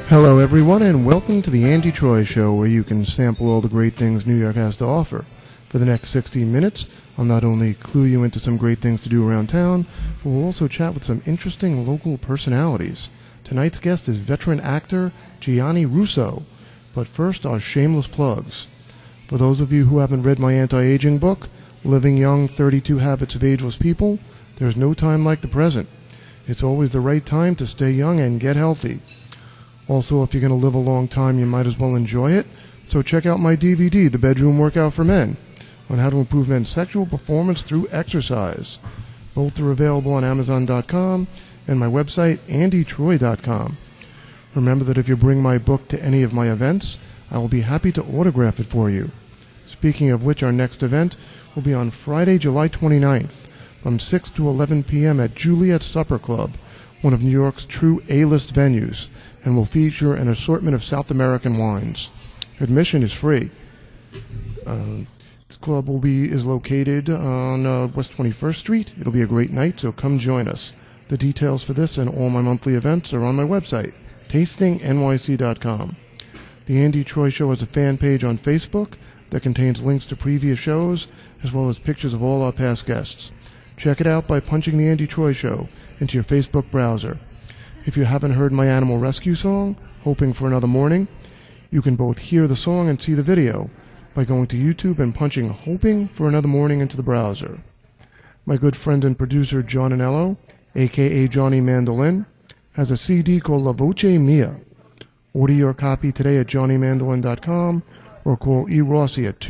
Hello, everyone, and welcome to the Andy Troy Show, where you can sample all the great things New York has to offer. For the next 60 minutes, I'll not only clue you into some great things to do around town, but we'll also chat with some interesting local personalities. Tonight's guest is veteran actor Gianni Russo. But first, our shameless plugs. For those of you who haven't read my anti-aging book, Living Young, 32 Habits of Ageless People, there's no time like the present. It's always the right time to stay young and get healthy. Also, if you're going to live a long time, you might as well enjoy it. So check out my DVD, The Bedroom Workout for Men, on how to improve men's sexual performance through exercise. Both are available on Amazon.com and my website, AndyTroy.com. Remember that if you bring my book to any of my events, I will be happy to autograph it for you. Speaking of which, our next event will be on Friday, July 29th, from 6 to 11 p.m. at Juliet Supper Club, one of New York's true A-list venues, and will feature an assortment of South American wines. Admission is free. This club is located on West 21st Street. It'll be a great night, so come join us. The details for this and all my monthly events are on my website, tastingnyc.com. The Andy Troy Show has a fan page on Facebook that contains links to previous shows, as well as pictures of all our past guests. Check it out by punching The Andy Troy Show into your Facebook browser. If you haven't heard my animal rescue song, Hoping for Another Morning, you can both hear the song and see the video by going to YouTube and punching Hoping for Another Morning into the browser. My good friend and producer John Anello, a.k.a. Johnny Mandolin, has a CD called La Voce Mia. Order your copy today at johnnymandolin.com or call E. Rossi at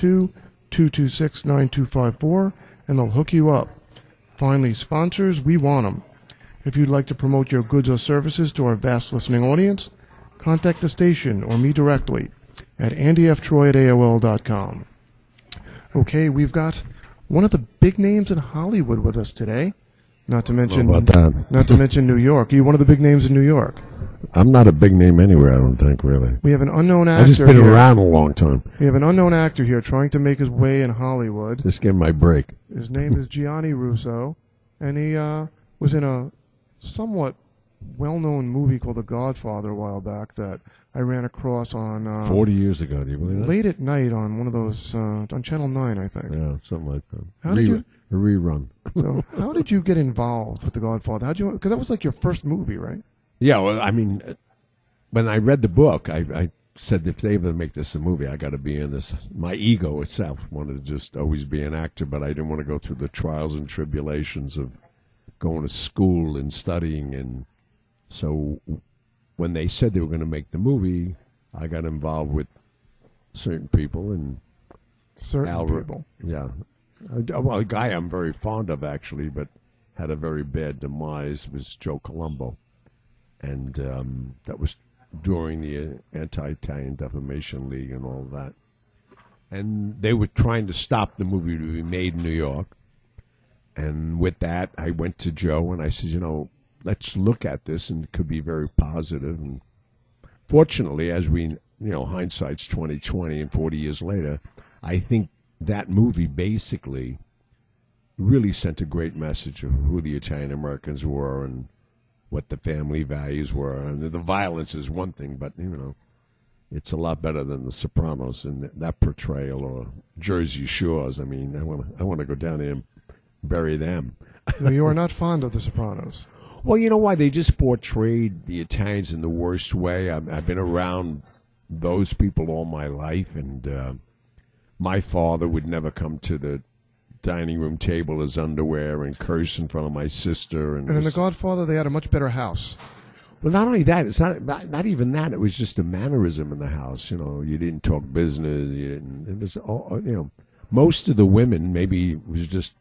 212-226-9254 and they'll hook you up. Finally, sponsors, we want them. If you'd like to promote your goods or services to our vast listening audience, contact the station or me directly at andyftroy@aol.com. Okay, we've got one of the big names in Hollywood with us today. Not to mention New York. Are you one of the big names in New York? I'm not a big name anywhere, I don't think, really. We have an unknown actor. I've just been around a long time. We have an unknown actor here trying to make his way in Hollywood. Just give him my break. His name is Gianni Russo, and he was in a somewhat well-known movie called The Godfather a while back that I ran across on 40 years ago, do you believe that? Late at night on one of those on Channel 9, I think. Yeah, something like that. How did you? A rerun. So, how did you get involved with The Godfather? Because that was like your first movie, right? Yeah, well, I mean, when I read the book, I said if they ever make this a movie, I got to be in this. My ego itself wanted to just always be an actor, but I didn't want to go through the trials and tribulations of going to school and studying. And so when they said they were going to make the movie, I got involved with certain people. And people. Yeah. Well, a guy I'm very fond of, actually, but had a very bad demise was Joe Colombo. And that was during the Anti-Italian Defamation League and all that. And they were trying to stop the movie to be made in New York. And with that, I went to Joe and I said, let's look at this, and it could be very positive. And fortunately, as we, hindsight's 20/20, and 40 years later, I think that movie basically really sent a great message of who the Italian Americans were and what the family values were. And the violence is one thing, but, it's a lot better than The Sopranos and that portrayal, or Jersey Shores. I mean, I want to go down there and bury them. No, you are not fond of The Sopranos. Well, you know why? They just portrayed the Italians in the worst way. I've been around those people all my life, and my father would never come to the dining room table in his underwear and curse in front of my sister. And in The Godfather, they had a much better house. Well, not only that, it's not even that. It was just a mannerism in the house. You didn't talk business. It was most of the women, maybe it was just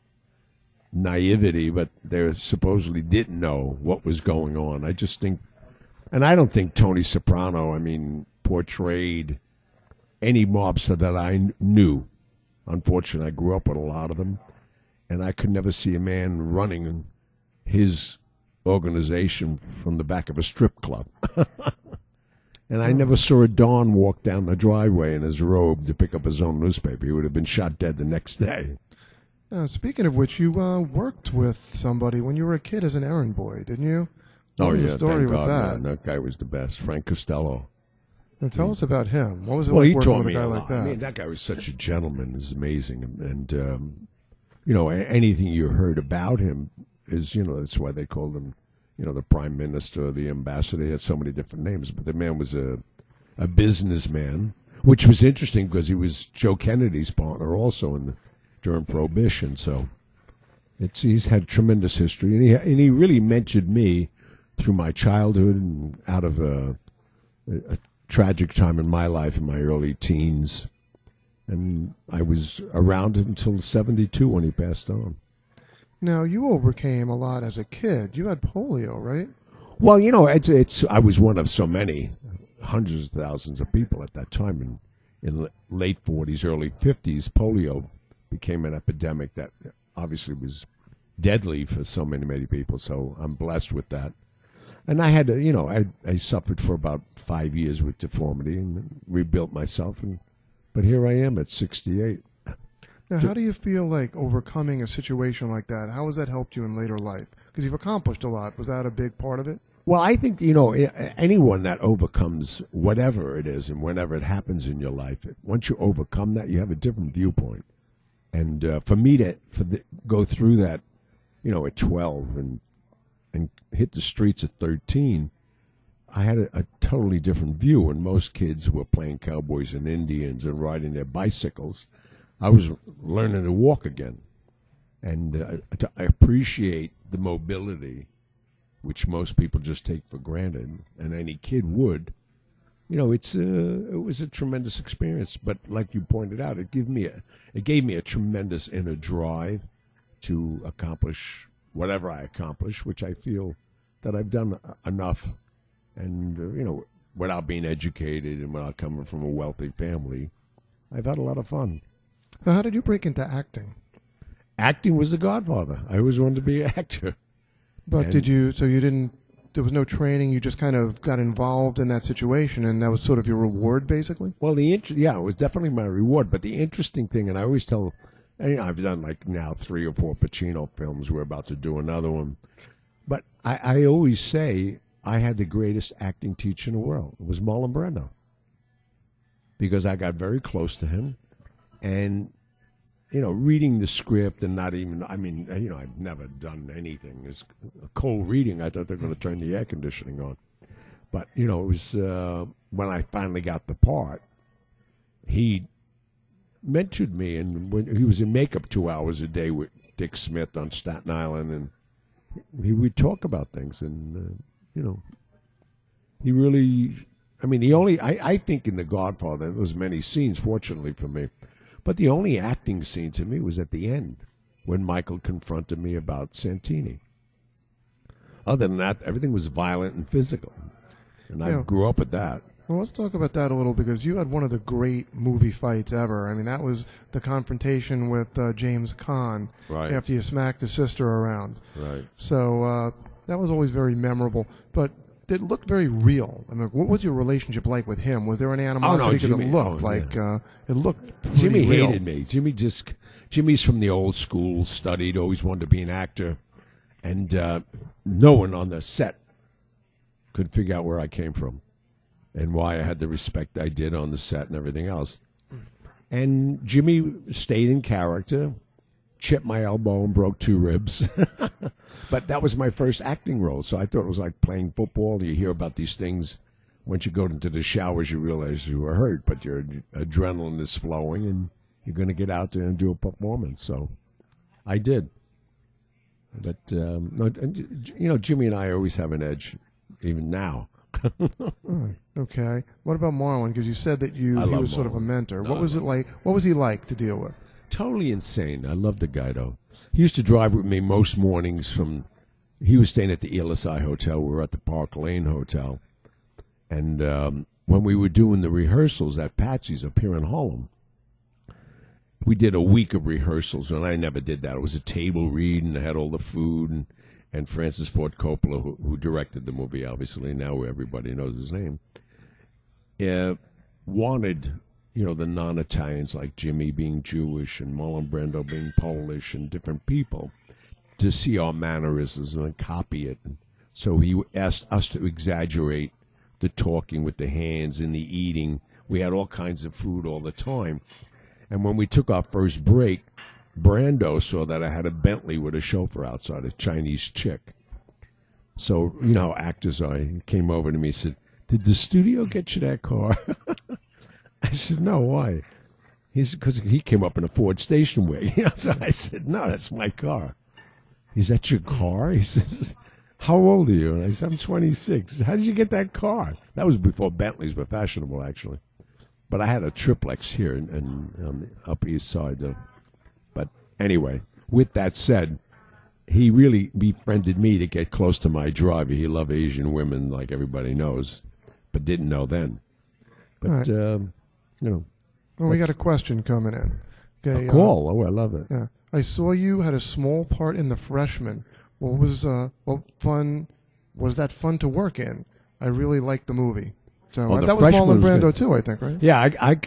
naivety, but they supposedly didn't know what was going on. I just think, and I don't think Tony Soprano, portrayed any mobster that I knew. Unfortunately, I grew up with a lot of them, and I could never see a man running his organization from the back of a strip club. And I never saw a Don walk down the driveway in his robe to pick up his own newspaper. He would have been shot dead the next day. Speaking of which, you worked with somebody when you were a kid as an errand boy, didn't you? What Oh was the yeah, story thank with God, that? man. That guy was the best, Frank Costello. Now tell us about him. What was it Well, like he working taught with a me guy a like lot. that? I mean, that guy was such a gentleman. It's amazing, and you know, anything you heard about him is, you know, that's why they called him, you know, the prime minister, the ambassador. He had so many different names, but the man was a businessman, which was interesting because he was Joe Kennedy's partner also during Prohibition. So he's had tremendous history, and he really mentored me through my childhood and out of a tragic time in my life in my early teens. And I was around until 72 when he passed on. Now, you overcame a lot as a kid. You had polio, right? Well, you know, I was one of so many, hundreds of thousands of people at that time. In late 40s, early 50s, polio became an epidemic that obviously was deadly for so many people. So I'm blessed with that. And I had to, you know, I suffered for about 5 years with deformity and rebuilt myself. But here I am at 68. Now, how do you feel like overcoming a situation like that? How has that helped you in later life? Because you've accomplished a lot. Was that a big part of it? Well, I think, you know, anyone that overcomes whatever it is and whenever it happens in your life, once you overcome that, you have a different viewpoint. And for me to go through that, you know, at 12 and hit the streets at 13, I had a totally different view. And most kids were playing cowboys and Indians and riding their bicycles. I was learning to walk again and to appreciate the mobility, which most people just take for granted, and any kid would. You know, it was a tremendous experience. But like you pointed out, it gave me a tremendous inner drive to accomplish whatever I accomplish, which I feel that I've done enough. And you know, without being educated and without coming from a wealthy family, I've had a lot of fun. So how did you break into acting? Acting was The Godfather. I always wanted to be an actor. But there was no training, you just kind of got involved in that situation, and that was sort of your reward, basically? Well, it was definitely my reward. But the interesting thing, and I always tell, and, you know, I've done like now 3 or 4 Pacino films. We're about to do another one. But I always say I had the greatest acting teacher in the world. It was Marlon Brando. Because I got very close to him. And, you know, reading the script and not even, I mean, you know, I've never done anything. It's cold reading. I thought they were going to turn the air conditioning on. But, you know, it was when I finally got the part, he mentored me. And when he was in makeup 2 hours a day with Dick Smith on Staten Island, and he would talk about things. And, you know, he really, I mean, I think in The Godfather, there was many scenes, fortunately for me. But the only acting scene to me was at the end, when Michael confronted me about Santini. Other than that, everything was violent and physical. And I grew up with that. Well, let's talk about that a little, because you had one of the great movie fights ever. I mean, that was the confrontation with James Caan after you smacked his sister around. Right. So that was always very memorable. But it looked very real. I mean, what was your relationship like with him? Was there any animosity? Because it looked like it looked pretty Jimmy real. hated me. Jimmy's from the old school, studied, always wanted to be an actor, and no one on the set could figure out where I came from and why I had the respect I did on the set and everything else. And Jimmy stayed in character, chipped my elbow and broke 2 ribs. But that was my first acting role, so I thought it was like playing football. You hear about these things. Once you go into the showers, you realize you were hurt, but your adrenaline is flowing, and you're going to get out there and do a performance. So I did. But, you know, Jimmy and I always have an edge, even now. Okay. What about Marlon? Because you said that he was sort of a mentor. What was it like? What was he like to deal with? Totally insane. I love the guy, though. He used to drive with me most mornings he was staying at the ELSI Hotel. We were at the Park Lane Hotel. And when we were doing the rehearsals at Patsy's up here in Harlem, we did a week of rehearsals, and I never did that. It was a table read, and I had all the food, and Francis Ford Coppola, who directed the movie, obviously, now everybody knows his name, wanted, you know, the non-Italians like Jimmy being Jewish and Marlon Brando being Polish and different people to see our mannerisms and copy it. So he asked us to exaggerate the talking with the hands and the eating. We had all kinds of food all the time. And when we took our first break, Brando saw that I had a Bentley with a chauffeur outside, a Chinese chick. So, you know how actors are. He came over to me and said, "Did the studio get you that car?" I said, "No, why?" He said, "Because he came up in a Ford station wagon." So I said, "No, that's my car." He said, "That's your car?" He says, "How old are you?" And I said, "I'm 26. How did you get that car?" That was before Bentleys were fashionable, actually. But I had a triplex here on the Upper East Side. But anyway, with that said, he really befriended me to get close to my driver. He loved Asian women, like everybody knows, but didn't know then. But, Right. you know. Well, we got a question coming in. Okay, A call. Oh, I love it. Yeah, I saw you had a small part in The Freshman. What was that fun to work in? I really liked the movie. So Oh, The that was Freshman Marlon was Brando good. too, I think, right? Yeah,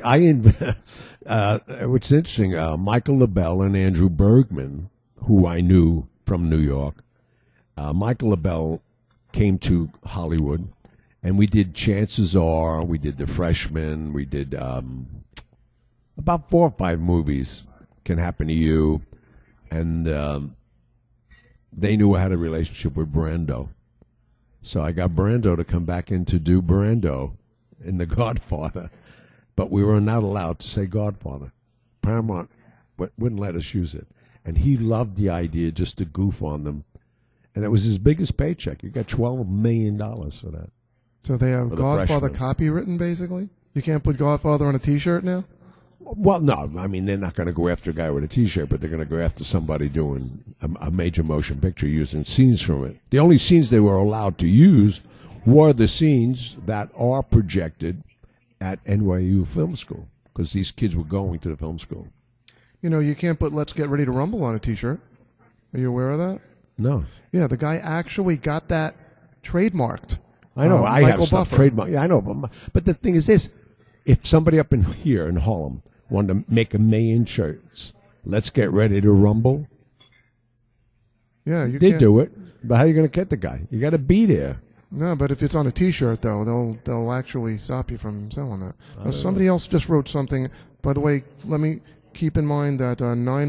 what's interesting, Michael LaBelle and Andrew Bergman, who I knew from New York, Michael LaBelle came to Hollywood, and we did Chances Are, we did The Freshman, we did about 4 or 5 movies, Can Happen to You, and they knew I had a relationship with Brando. So I got Brando to come back in to do Brando in The Godfather. But we were not allowed to say Godfather. Paramount wouldn't let us use it. And he loved the idea just to goof on them. And it was his biggest paycheck. He got $12 million for that. So they have For The Godfather Freshman. copywritten, basically? You can't put Godfather on a T-shirt now? Well, no. I mean, they're not going to go after a guy with a T-shirt, but they're going to go after somebody doing a major motion picture using scenes from it. The only scenes they were allowed to use were the scenes that are projected at NYU Film School, because these kids were going to the film school. You know, you can't put Let's Get Ready to Rumble on a T-shirt. Are you aware of that? No. Yeah, the guy actually got that trademarked. I know. I Michael have stuff Buffer. trademark. Yeah, I know. But the thing is this. If somebody up in here in Harlem wanted to make 1 million shirts, Let's Get Ready to Rumble, Yeah, you they can't. do it. But how are you going to get the guy? You got to be there. No, but if it's on a T-shirt, though, they'll actually stop you from selling that. Now, somebody else just wrote something. By the way, let me keep in mind that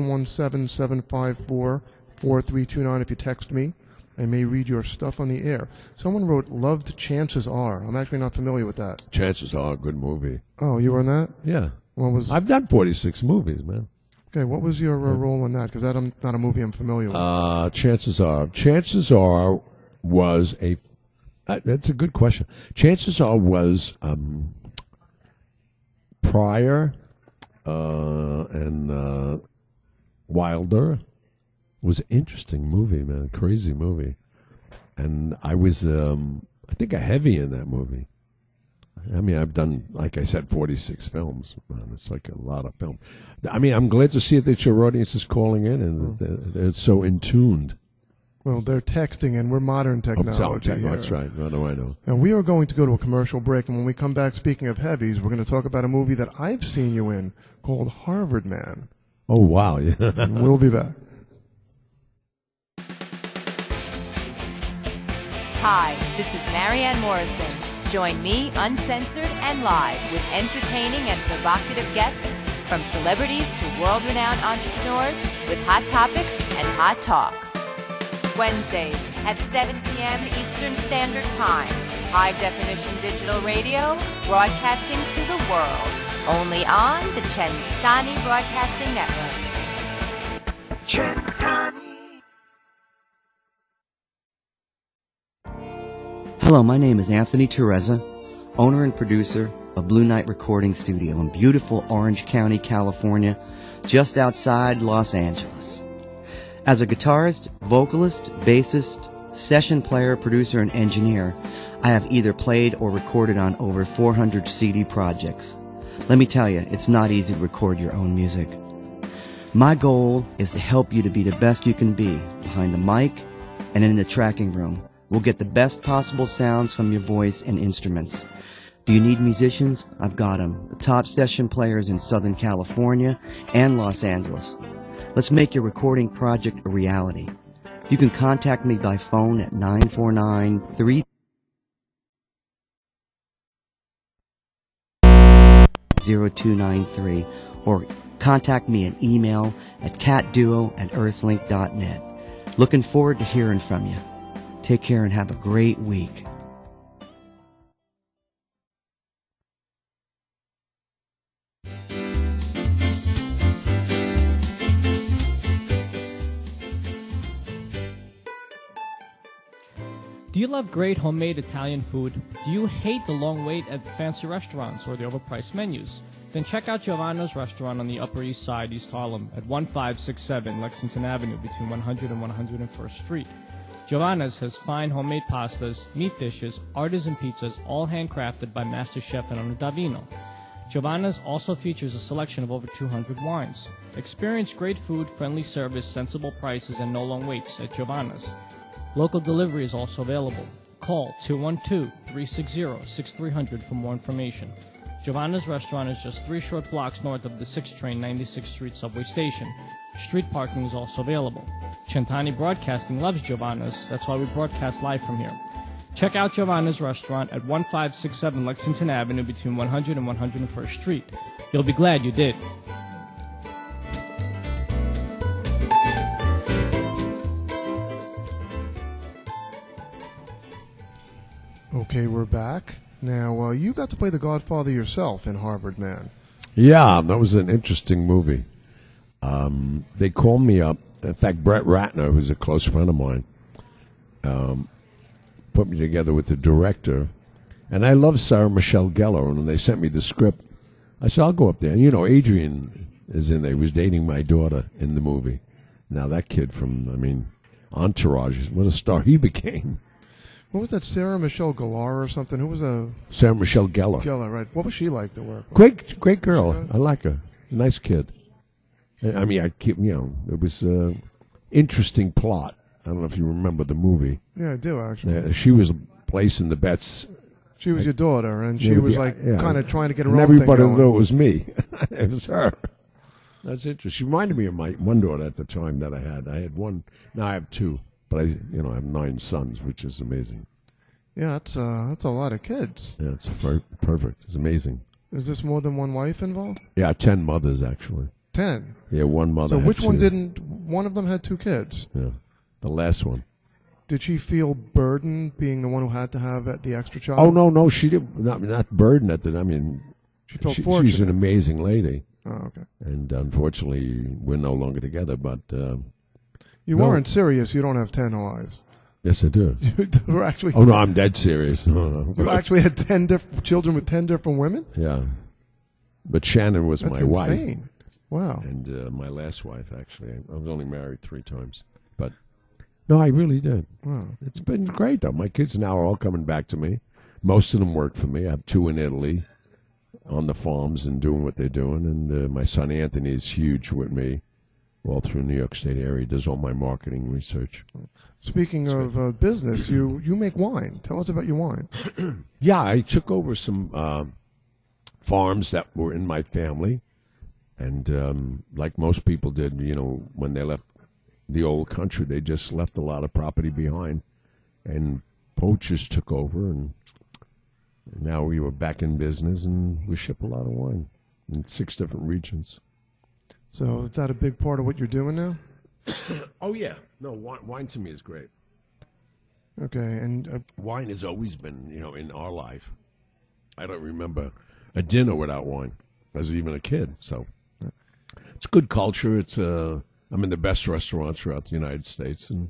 917-754-4329. If you text me, I may read your stuff on the air. Someone wrote, "Loved Chances Are." I'm actually not familiar with that. Chances are a good movie. Oh, you were on that? Yeah. What was? I've done 46 movies, man. Okay, what was your role in that? Because that's not a movie I'm familiar with. Chances Are was a. That's a good question. Chances Are was Pryor and Wilder. Was an interesting movie, man. Crazy movie. And I was, I think, a heavy in that movie. I mean, I've done, like I said, 46 films. Man, it's like a lot of film. I mean, I'm glad to see that your audience is calling in and they're so in tuned. Well, they're texting, and we're modern technology. here. That's right. What do I know? And we are going to go to a commercial break, and when we come back, speaking of heavies, we're going to talk about a movie that I've seen you in called Harvard Man. Oh, wow. Yeah. And we'll be back. Hi, this is Marianne Morrison. Join me, uncensored and live, with entertaining and provocative guests, from celebrities to world-renowned entrepreneurs, with hot topics and hot talk. Wednesdays at 7 p.m. Eastern Standard Time. High-definition digital radio, broadcasting to the world. Only on the Chentani Broadcasting Network. Chentani. Hello, my name is Anthony Teresa, owner and producer of Blue Night Recording Studio in beautiful Orange County, California, just outside Los Angeles. As a guitarist, vocalist, bassist, session player, producer, and engineer, I have either played or recorded on over 400 CD projects. Let me tell you, it's not easy to record your own music. My goal is to help you to be the best you can be behind the mic and in the tracking room. We'll get the best possible sounds from your voice and instruments. Do you need musicians? I've got them. The top session players in Southern California and Los Angeles. Let's make your recording project a reality. You can contact me by phone at 949-3 0293 or contact me in email at catduo@earthlink.net. Looking forward to hearing from you. Take care and have a great week. Do you love great homemade Italian food? Do you hate the long wait at fancy restaurants or the overpriced menus? Then check out Giovanna's Restaurant on the Upper East Side, East Harlem, at 1567 Lexington Avenue between 100 and 101st Street. Giovanna's has fine homemade pastas, meat dishes, artisan pizzas, all handcrafted by Master Chef Fernando Davino. Giovanna's also features a selection of over 200 wines. Experience great food, friendly service, sensible prices, and no long waits at Giovanna's. Local delivery is also available. Call 212-360-6300 for more information. Giovanna's Restaurant is just 3 short blocks north of the 6 train 96th Street subway station. Street parking is also available. Centani Broadcasting loves Giovanna's. That's why we broadcast live from here. Check out Giovanna's Restaurant at 1567 Lexington Avenue between 100 and 101st Street. You'll be glad you did. Okay, we're back. Now, you got to play the Godfather yourself in Harvard Man. Yeah, that was an interesting movie. They called me up. In fact, Brett Ratner, who's a close friend of mine, put me together with the director. And I love Sarah Michelle Gellar. And when they sent me the script, I said, I'll go up there. And, Adrian is in there. He was dating my daughter in the movie. Now, that kid from, Entourage, what a star he became. What was that, Sarah Michelle Gellar or something? Who was a... Sarah Michelle Gellar. Gellar, right. What was she like to work with? Great girl. I like her. Nice kid. It was an interesting plot. I don't know if you remember the movie. Yeah, I do, actually. She was placing the bets. She was your daughter, and she was kind of trying to get her and own everybody thing going. knew it was me. It was her. That's interesting. She reminded me of my one daughter at the time that I had. I had one. Now I have 2. But I have 9 sons, which is amazing. Yeah, that's a lot of kids. Yeah, it's perfect. It's amazing. Is this more than one wife involved? Yeah, 10 mothers actually. 10. Yeah, one mother. So which one 2. didn't? One of them had 2 kids. Yeah, the last one. Did she feel burdened being the one who had to have the extra child? Oh no, she didn't. Not burdened at the. She felt fortunate. She's an amazing lady. Oh, okay. And unfortunately, we're no longer together. But you weren't serious. You don't have 10 wives. Yes, I do. You were actually. Oh no, I'm dead serious. No. You actually had 10 children with 10 different women. Yeah, but Shannon was That's my insane. wife. Wow. And my last wife, actually, I was only married 3 times. But no, I really did. Wow. It's been great though. My kids now are all coming back to me. Most of them work for me. I have 2 in Italy, on the farms and doing what they're doing. And my son Anthony is huge with me, all through New York State area. He does all my marketing research. Speaking of business, you make wine. Tell us about your wine. Yeah, I took over some farms that were in my family, and like most people did, when they left the old country, they just left a lot of property behind, and poachers took over, and now we were back in business, and we ship a lot of wine in 6 different regions. So is that a big part of what you're doing now? Oh yeah, no, wine to me is great. Okay, and wine has always been, in our life. I don't remember a dinner without wine as even a kid. So it's good culture. It's I'm in the best restaurants throughout the United States and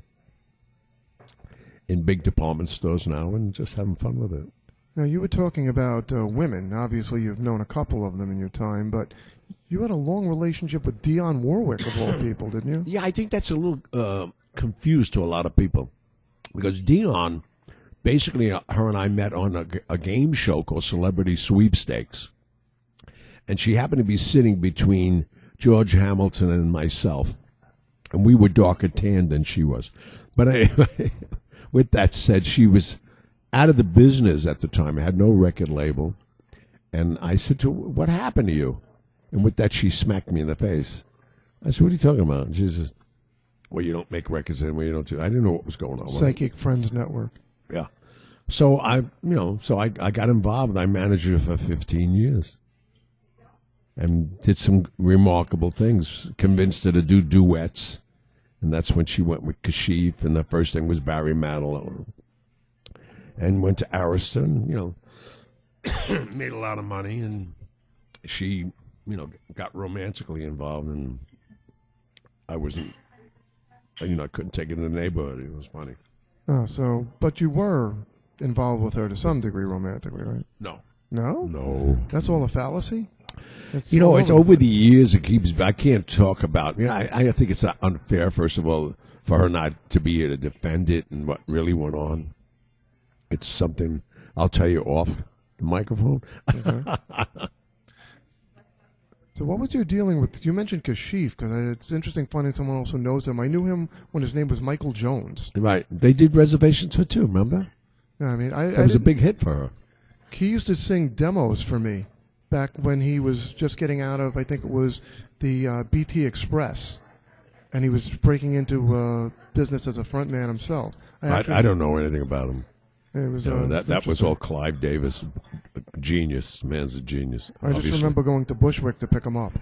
in big department stores now, and just having fun with it. Now you were talking about women. Obviously, you've known a couple of them in your time, but you had a long relationship with Dionne Warwick, of all people, didn't you? Yeah, I think that's a little confused to a lot of people. Because Dionne, basically, her and I met on a game show called Celebrity Sweepstakes. And she happened to be sitting between George Hamilton and myself. And we were darker tanned than she was. But anyway, with that said, she was out of the business at the time. I had no record label. And I said to her, "What happened to you?" And with that, she smacked me in the face. I said, "What are you talking about?" And she says, Well, you don't make records anymore. You don't do. I didn't know what was going on. Psychic Friends Network. Yeah. So I got involved. I managed her for 15 years, and did some remarkable things. Convinced her to do duets, and that's when she went with Kashif. And the first thing was Barry Manilow, and went to Arista. Made a lot of money, and she, got romantically involved, and I wasn't. I couldn't take it in the neighborhood. It was funny. Oh, but you were involved with her to some degree romantically, right? No. No? No. That's all a fallacy? It's It's over the years. It keeps. I can't talk about. I think it's unfair. First of all, for her not to be here to defend it and what really went on. It's something I'll tell you off the microphone. Okay. So what was your dealing with? You mentioned Kashif because it's interesting finding someone else who knows him. I knew him when his name was Michael Jones. Right. They did Reservations for Two. Remember? Yeah, I mean, That was a big hit for her. He used to sing demos for me back when he was just getting out of, I think it was the BT Express, and he was breaking into business as a frontman himself. I don't know anything about him. It was, that was all Clive Davis. Genius. Man's a genius. I just remember going to Bushwick to pick him up.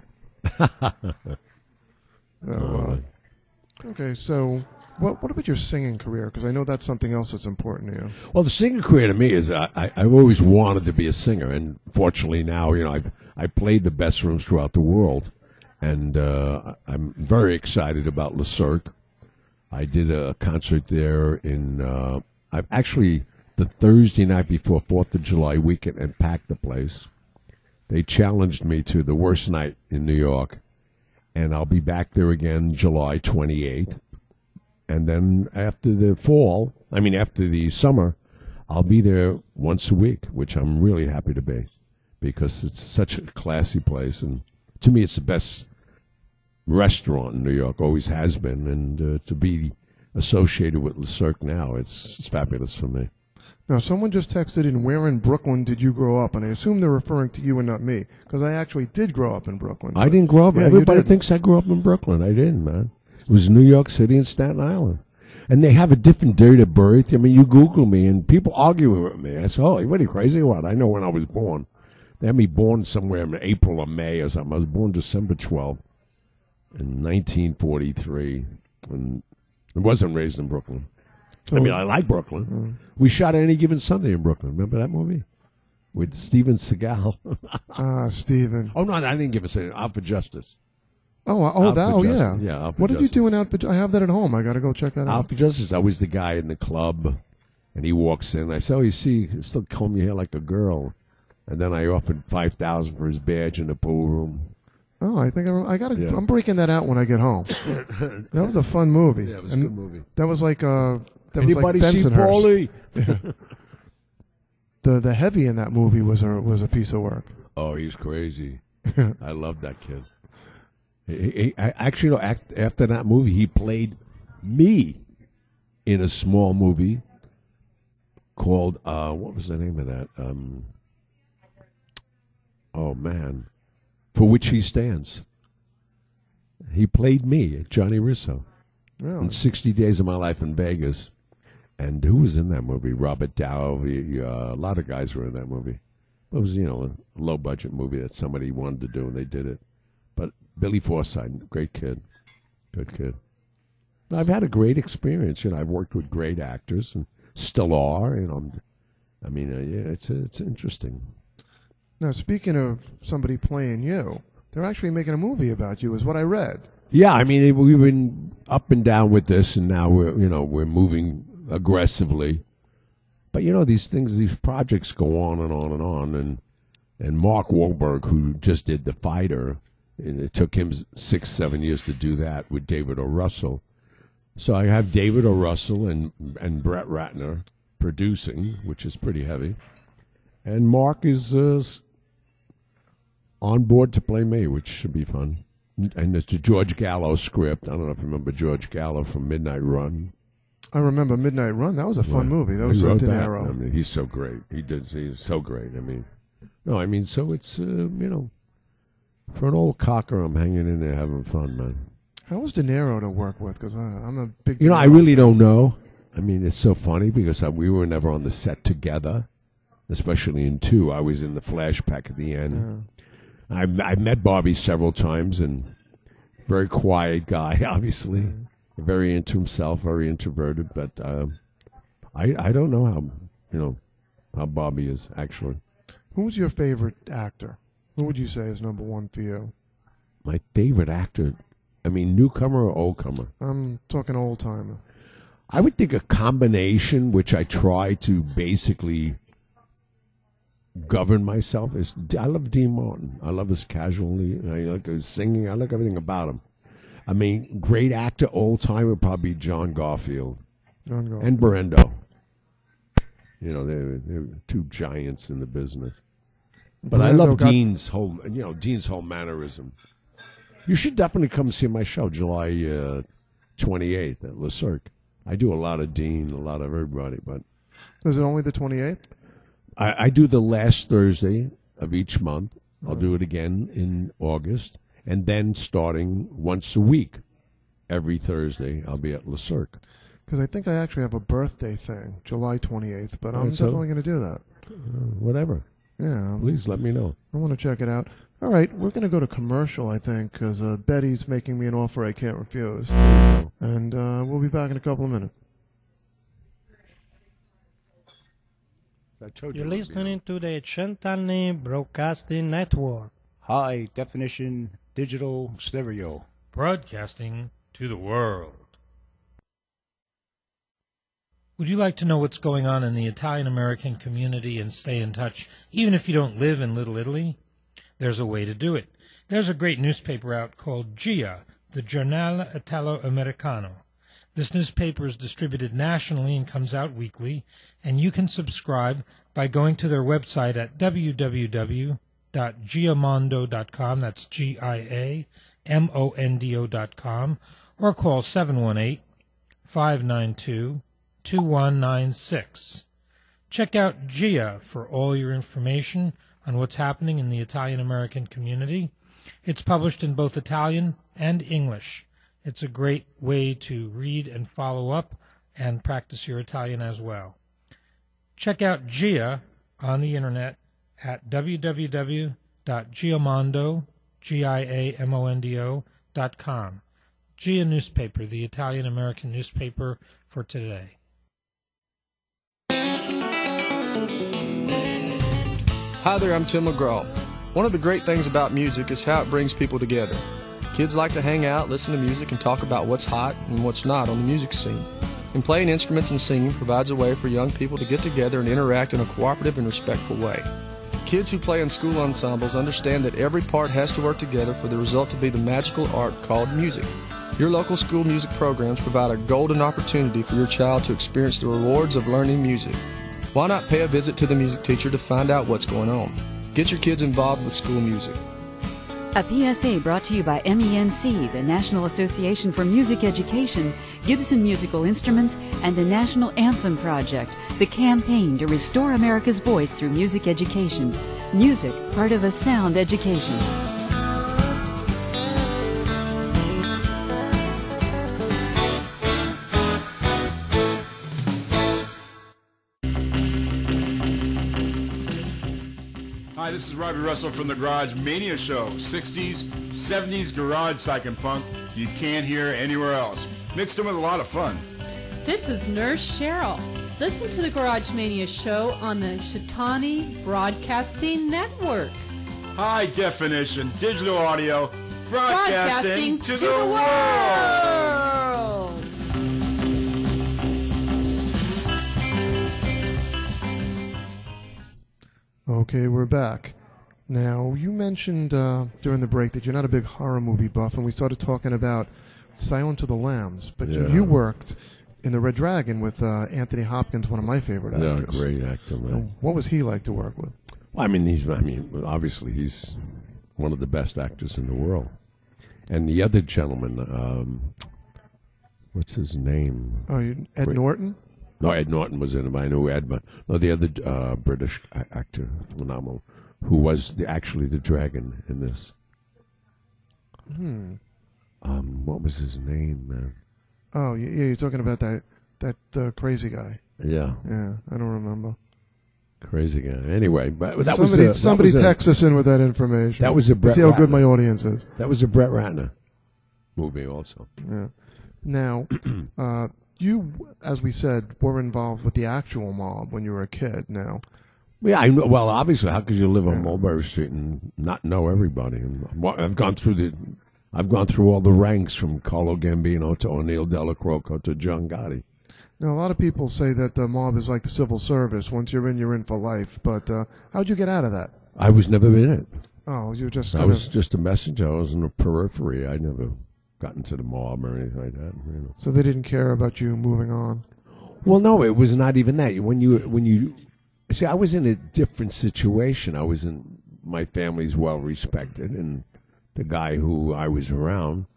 Okay, so what about your singing career? Because I know that's something else that's important to you. Well, the singing career to me is I've always wanted to be a singer, and fortunately now, I played the best rooms throughout the world, and I'm very excited about Le Cirque. I did a concert there in I've actually the Thursday night before 4th of July weekend and packed the place. They challenged me to the worst night in New York, and I'll be back there again July 28th. And then after the summer, I'll be there once a week, which I'm really happy to be, because it's such a classy place. And to me, it's the best restaurant in New York, always has been. And to be associated with Le Cirque now, it's fabulous for me. Now, someone just texted in, where in Brooklyn did you grow up? And I assume they're referring to you and not me, because I actually did grow up in Brooklyn. I didn't grow up. Yeah, Everybody thinks I grew up in Brooklyn. I didn't, man. It was New York City and Staten Island. And they have a different date of birth. I mean, you Google me, and people argue with me. I say, oh, what are you crazy? What? I know when I was born. They had me born somewhere in April or May or something. I was born December 12th in 1943. And I wasn't raised in Brooklyn. So, I like Brooklyn. We shot Any Given Sunday in Brooklyn. Remember that movie? With Steven Seagal. Steven. Oh, no, I didn't give a say. Out for Justice. Yeah. Yeah, Out for What did you Justice. do in Out for? I have that at home. I got to go check that out. Out for Justice, I was the guy in the club, and he walks in. I say, oh, you see, you still comb your hair like a girl. And then I offered $5,000 for his badge in the pool room. Oh, I think I got to. Yeah. I'm breaking that out when I get home. That was a fun movie. Yeah, it was a good movie. That was like Anybody was like see Bensonhurst. Paulie? The heavy in that movie was a piece of work. Oh, he's crazy. I love that kid. Actually, after that movie, he played me in a small movie called, what was the name of that? Oh, man. For Which He Stands. He played me, Johnny Russo, Really? in 60 Days of My Life in Vegas. And who was in that movie? Robert Downey. A lot of guys were in that movie. It was, a low-budget movie that somebody wanted to do, and they did it. But Billy Forsythe, great kid. Good kid. I've had a great experience. I've worked with great actors, and still are. It's interesting. Now, speaking of somebody playing you, they're actually making a movie about you, is what I read. Yeah, we've been up and down with this, and now we're moving aggressively. But these projects go on and on and on, and Mark Wahlberg, who just did The Fighter, and it took him 6-7 years to do that with David O. Russell. So I have David O. Russell and Brett Ratner producing, which is pretty heavy, and Mark is on board to play me, which should be fun. And it's a George Gallo script. I don't know if you remember George Gallo from Midnight Run. I remember Midnight Run. That was a fun movie. That was He wrote De that. Niro. He's so great. He's so great. So it's, for an old cocker, I'm hanging in there having fun, man. How was De Niro to work with? Because I'm a big... I really don't know. I mean, it's so funny because we were never on the set together, especially in 2. I was in the flashback at the end. Yeah. I've met Bobby several times, and very quiet guy, obviously. Very into himself, very introverted, but I don't know how Bobby is, actually. Who's your favorite actor? Who would you say is number 1 for you? My favorite actor? I mean, newcomer or old-comer? I'm talking old-timer. I would think a combination, which I try to basically govern myself, is I love Dean Martin. I love his casualty. I like his singing. I like everything about him. I mean, great actor, old-timer would probably be John Garfield. And Brando. They're 2 giants in the business. But I love Dean's whole mannerism. You should definitely come see my show, July 28th at Le Cirque. I do a lot of Dean, a lot of everybody. But is it only the 28th? I do the last Thursday of each month. I'll do it again in August. And then starting once a week, every Thursday, I'll be at Le Cirque. Because I think I actually have a birthday thing, July 28th, but I'm definitely going to do that. Whatever. Yeah. Please let me know. I want to check it out. All right, we're going to go to commercial, I think, because Betty's making me an offer I can't refuse. And we'll be back in a couple of minutes. You're listening to the Cent'anni Broadcasting Network. High definition digital stereo. Broadcasting to the world. Would you like to know what's going on in the Italian-American community and stay in touch, even if you don't live in Little Italy? There's a way to do it. There's a great newspaper out called GIA, the Giornale Italo-Americano. This newspaper is distributed nationally and comes out weekly, and you can subscribe by going to their website at www.giamondo.com, that's GIAMONDO.com, or call 718-592-2196. Check out GIA for all your information on what's happening in the Italian-American community. It's published in both Italian and English. It's a great way to read and follow up and practice your Italian as well. Check out GIA on the internet at www.giamondo.com. GIA newspaper, the Italian-American newspaper for today. Hi there, I'm Tim McGraw. One of the great things about music is how it brings people together. Kids like to hang out, listen to music, and talk about what's hot and what's not on the music scene. And playing instruments and singing provides a way for young people to get together and interact in a cooperative and respectful way. Kids who play in school ensembles understand that every part has to work together for the result to be the magical art called music. Your local school music programs provide a golden opportunity for your child to experience the rewards of learning music. Why not pay a visit to the music teacher to find out what's going on? Get your kids involved with school music. A PSA brought to you by MENC, the National Association for Music Education, Gibson Musical Instruments, and the National Anthem Project, the campaign to restore America's voice through music education. Music, part of a sound education. Hi, this is Robbie Russell from the Garage Mania Show. 60s, 70s garage psych and funk you can't hear anywhere else. Mixed in with a lot of fun. This is Nurse Cheryl. Listen to the Garage Mania Show on the Cent'anni Broadcasting Network. High definition digital audio broadcasting to the world. Okay, we're back. Now, you mentioned during the break that you're not a big horror movie buff, and we started talking about Silence of the Lambs. But you worked in The Red Dragon with Anthony Hopkins, one of my favorite actors. Yeah, great actor, man. What was he like to work with? Well, obviously he's one of the best actors in the world. And the other gentleman, what's his name? Oh, Ed Norton? No, Ed Norton was in it. I know Ed, but no, the other British actor, phenomenal, who was actually the dragon in this. What was his name, man? Oh, yeah, you're talking about that crazy guy. Yeah. Yeah, I don't remember. Crazy guy. Anyway, but that somebody text us in with that information. That was a Brett See how good Ratner. my audience is. That was a Brett Ratner movie also. Yeah. Now, you, as we said, were involved with the actual mob when you were a kid. Now. Yeah, well, obviously, how could you live on Mulberry Street and not know everybody? I've gone through all the ranks from Carlo Gambino to O'Neill Delacroce to John Gotti. Now, a lot of people say that the mob is like the civil service. Once you're in for life. But how'd you get out of that? I was never in it. Oh, you just. I was just a messenger. I was in the periphery. I never got into the mob or anything like that. You know. So they didn't care about you moving on. Well, no, it was not even that. When you see, I was in a different situation. I was in my family's well respected, and the guy who I was around,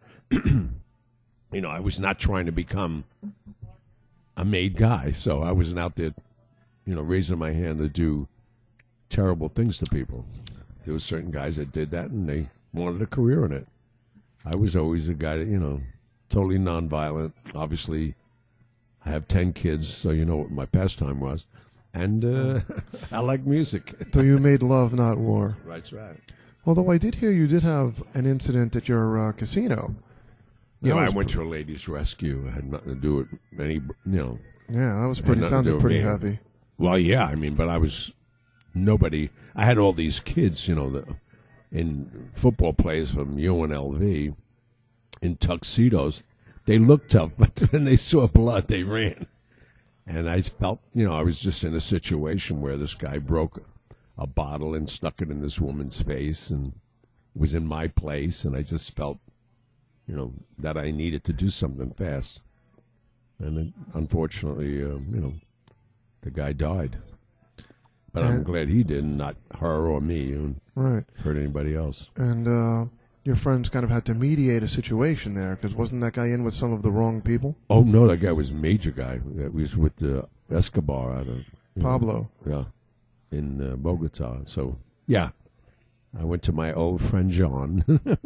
I was not trying to become a made guy, so I wasn't out there, raising my hand to do terrible things to people. There were certain guys that did that, and they wanted a career in it. I was always a guy that, totally nonviolent. Obviously, I have 10 kids, so you know what my pastime was. And I like music. So you made love, not war. That's right. Although I did hear you did have an incident at your casino. Yeah, I went to a ladies' rescue. It had nothing to do with any, Yeah, that was pretty. Sounded pretty heavy. Well, yeah, but I was nobody. I had all these kids, in football players from UNLV in tuxedos. They looked tough, but when they saw blood, they ran. And I felt, I was just in a situation where this guy broke a bottle and stuck it in this woman's face, and was in my place, and I just felt, that I needed to do something fast. And then, unfortunately, the guy died. But I'm glad he didn't, not her or me, and hurt anybody else. And your friends kind of had to mediate a situation there, because wasn't that guy in with some of the wrong people? Oh, no, that guy was a major guy. That was with Escobar out of... Pablo. Yeah, in Bogota. So, yeah, I went to my old friend John.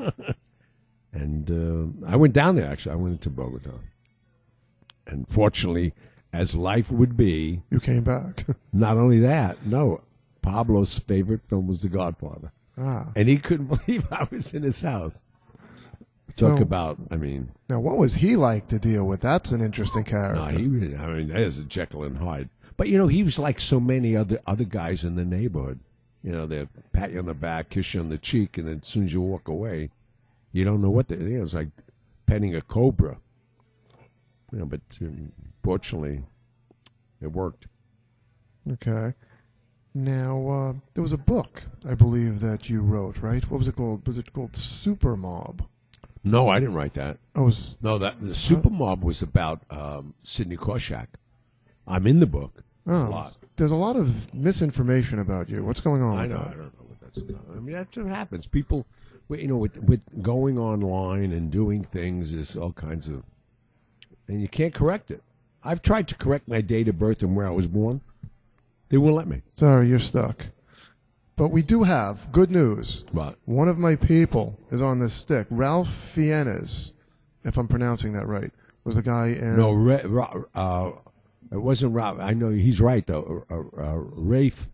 And I went down there, actually. I went to Bogota. And fortunately, as life would be... You came back. Not only that, no. Pablo's favorite film was The Godfather. Ah. And he couldn't believe I was in his house. Talk about, Now, what was he like to deal with? That's an interesting character. No, there's a Jekyll and Hyde. But, he was like so many other guys in the neighborhood. They'll pat you on the back, kiss you on the cheek, and then as soon as you walk away, you don't know what it's like petting a cobra. But fortunately, it worked. Okay. Now, there was a book, I believe, that you wrote, right? What was it called? Was it called Super Mob? No, I didn't write that. No, the Super Mob was about Sidney Korshak. I'm in the book. Oh, a lot. There's a lot of misinformation about you. What's going on? I know. I don't know what that's about. That's what happens. People, with going online and doing things, there's all kinds of, and you can't correct it. I've tried to correct my date of birth and where I was born. They won't let me. Sorry, you're stuck. But we do have good news. What? One of my people is on this stick. Ralph Fiennes, if I'm pronouncing that right, was the guy in... No, it wasn't Ralph. I know he's right, though. Rafe.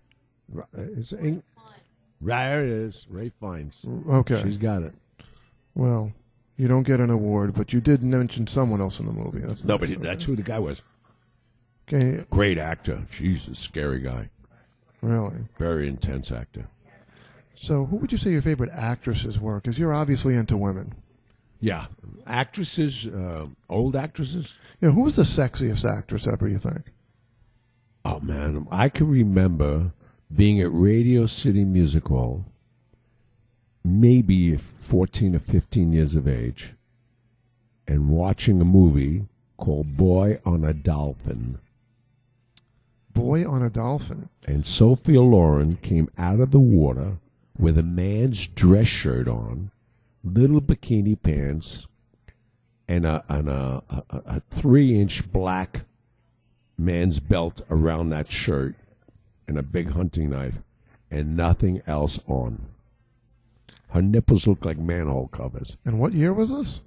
There it is. Rafe Fiennes. Okay. She's got it. Well, you don't get an award, but you did mention someone else in the movie. That's who the guy was. Okay. Great actor. Jesus, scary guy. Really? Very intense actor. So who would you say your favorite actresses were? Because you're obviously into women. Yeah. Actresses, old actresses? Yeah, who was the sexiest actress ever, you think? Oh, man. I can remember being at Radio City Music Hall, maybe 14 or 15 years of age, and watching a movie called Boy on a Dolphin. Boy on a Dolphin? And Sophia Loren came out of the water with a man's dress shirt on, little bikini pants, and a 3-inch black man's belt around that shirt, and a big hunting knife, and nothing else on. Her nipples look like manhole covers. And what year was this?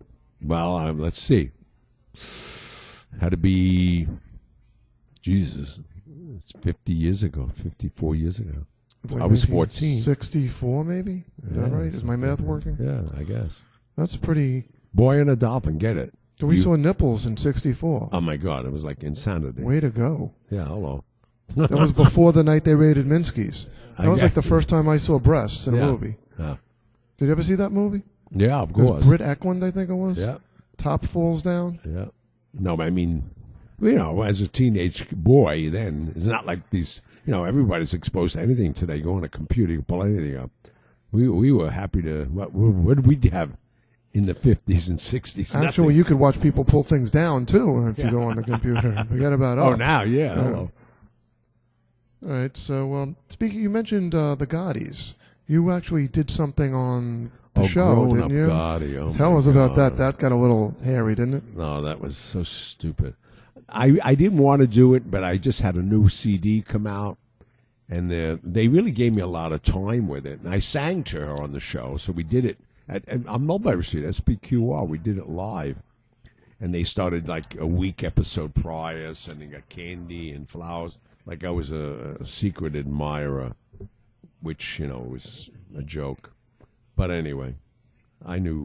Well, let's see. Had to be, Jesus, it's 50 years ago, 54 years ago. I was 14. 64, maybe? Is that right? Is my math working? Yeah, I guess. That's pretty... Boy and a Dolphin, get it. So we saw nipples in 64. Oh, my God. It was like insanity. Way to go. Yeah, hello. That was before the night they raided Minsky's. That was like the first time I saw breasts in a movie. Yeah. Did you ever see that movie? Yeah, of It was course. Britt Eklund, I think it was. Yeah. Top falls down. Yeah. No, I mean, as a teenage boy then, it's not like these, everybody's exposed to anything today. Go on a computer, you pull anything up. We were happy to, what did we have in the 50s and 60s? Actually, Nothing. you could watch people pull things down, too, if you go on the computer. Forget about Oh, up. now, yeah. Hello. All right, so speaking, you mentioned the Gaudis. You actually did something on the show, Grown didn't Up you? Gotti. Oh, Tell my us about that. God. That got a little hairy, didn't it? No, that was so stupid. I didn't want to do it, but I just had a new CD come out, and they really gave me a lot of time with it. And I sang to her on the show, so we did it on Mulberry Street, SPQR. We did it live. And they started like a week episode prior, sending her candy and flowers. Like I was a secret admirer, which, was a joke. But anyway, I knew,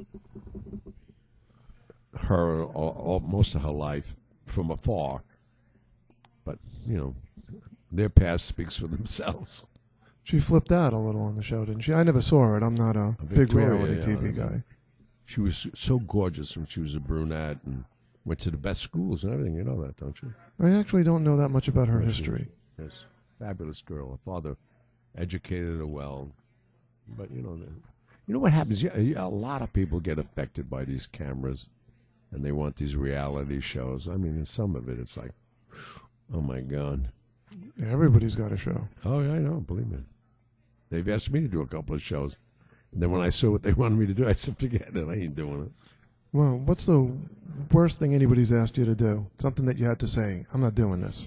her most of her life from afar. But, their past speaks for themselves. She flipped out a little on the show, didn't she? I never saw it. I'm not a big reality TV guy. She was so gorgeous when she was a brunette and went to the best schools and everything. You know that, don't you? I actually don't know that much about her history. Yes, fabulous girl. Her father educated her well. But, you know what happens? A lot of people get affected by these cameras, and they want these reality shows. I mean, in some of it, it's like, oh, my God. Yeah, everybody's got a show. Oh, yeah, I know. Believe me. They've asked me to do a couple of shows. And then when I saw what they wanted me to do, I said, forget it. I ain't doing it. Well, what's the worst thing anybody's asked you to do? Something that you had to say, I'm not doing this.